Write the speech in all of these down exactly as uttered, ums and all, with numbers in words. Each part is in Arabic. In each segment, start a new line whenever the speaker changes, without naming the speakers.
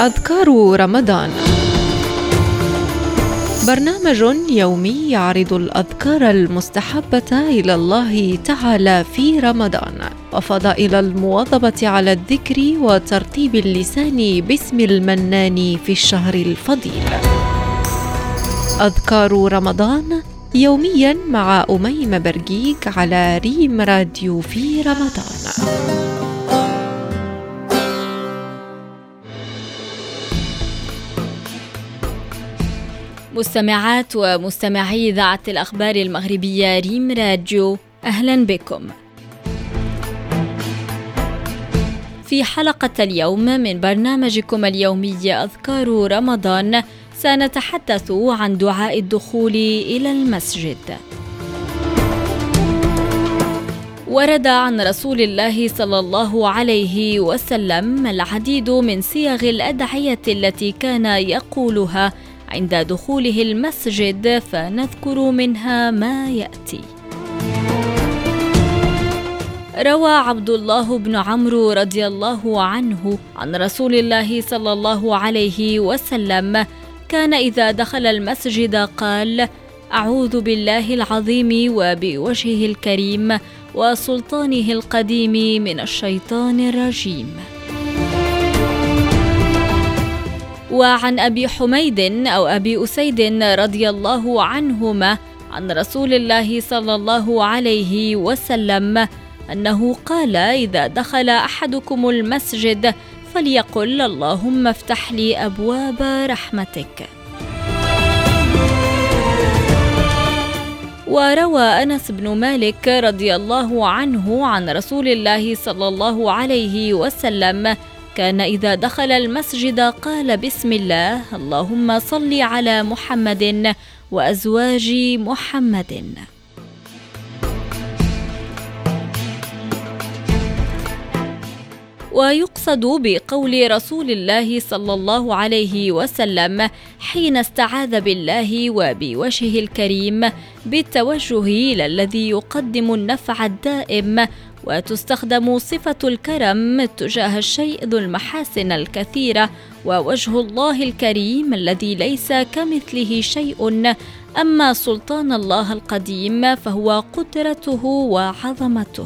أذكار رمضان، برنامج يومي يعرض الأذكار المستحبة إلى الله تعالى في رمضان وفضائل المواظبة على الذكر وترتيب اللسان باسم المنان في الشهر الفضيل. أذكار رمضان يوميا مع أميمة برقيق على ريم راديو في رمضان.
مستمعات ومستمعي إذاعة الأخبار المغربية ريم راديو، أهلا بكم. في حلقة اليوم من برنامجكم اليومي أذكار رمضان سنتحدث عن دعاء الدخول إلى المسجد. ورد عن رسول الله صلى الله عليه وسلم العديد من صيغ الأدعية التي كان يقولها عند دخوله المسجد، فنذكر منها ما يأتي. روى عبد الله بن عمرو رضي الله عنه عن رسول الله صلى الله عليه وسلم كان إذا دخل المسجد قال: أعوذ بالله العظيم وبوجهه الكريم وسلطانه القديم من الشيطان الرجيم. وعن أبي حميد أو أبي أسيد رضي الله عنهما عن رسول الله صلى الله عليه وسلم أنه قال: إذا دخل أحدكم المسجد فليقل اللهم افتح لي أبواب رحمتك. وروى أنس بن مالك رضي الله عنه عن رسول الله صلى الله عليه وسلم كان إذا دخل المسجد قال: بسم الله، اللهم صل على محمد وأزواج محمد. ويقصد بقول رسول الله صلى الله عليه وسلم حين استعاذ بالله وبوجهه الكريم بالتوجه إلى الذي يقدم النفع الدائم، وتستخدم صفة الكرم تجاه الشيء ذو المحاسن الكثيرة، ووجه الله الكريم الذي ليس كمثله شيء. أما سلطان الله القديم فهو قدرته وعظمته.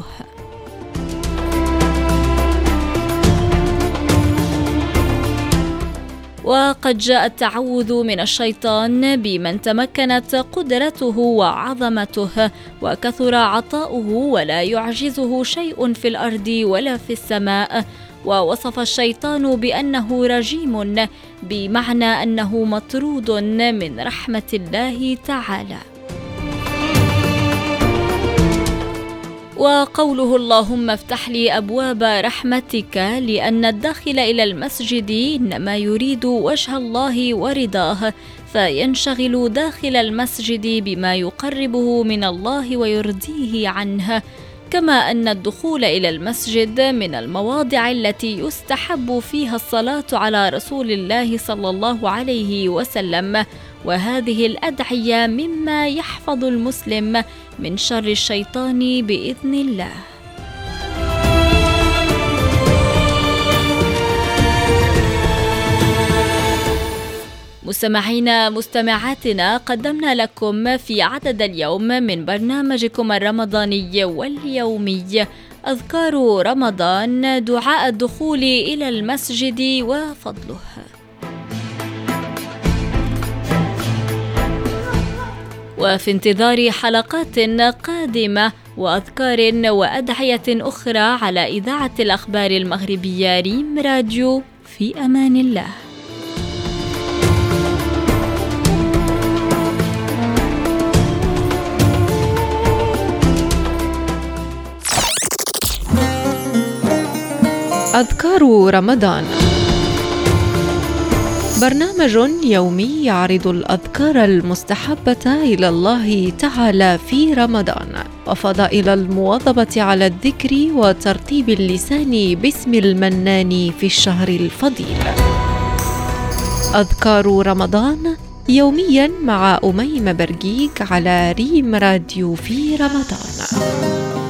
وقد جاء التعوذ من الشيطان بمن تمكنت قدرته وعظمته وكثر عطاؤه ولا يعجزه شيء في الأرض ولا في السماء، ووصف الشيطان بأنه رجيم، بمعنى أنه مطرود من رحمة الله تعالى. وقوله اللهم افتح لي أبواب رحمتك لأن الداخل إلى المسجد إنما يريد وجه الله ورضاه، فينشغل داخل المسجد بما يقربه من الله ويرضيه عنه، كما أن الدخول إلى المسجد من المواضع التي يستحب فيها الصلاة على رسول الله صلى الله عليه وسلم، وهذه الأدعية مما يحفظ المسلم من شر الشيطان بإذن الله. مستمعينا مستمعاتنا، قدمنا لكم في عدد اليوم من برنامجكم الرمضاني واليومي أذكار رمضان دعاء الدخول إلى المسجد وفضله. وفي انتظار حلقات قادمة وأذكار وأدعية أخرى على إذاعة الأخبار المغربية ريم راديو، في أمان الله.
أذكار رمضان، برنامج يومي يعرض الأذكار المستحبة إلى الله تعالى في رمضان وفضائل المواظبة على الذكر وترتيب اللسان باسم المنان في الشهر الفضيل. أذكار رمضان يوميا مع أميمة برقيق على ريم راديو في رمضان.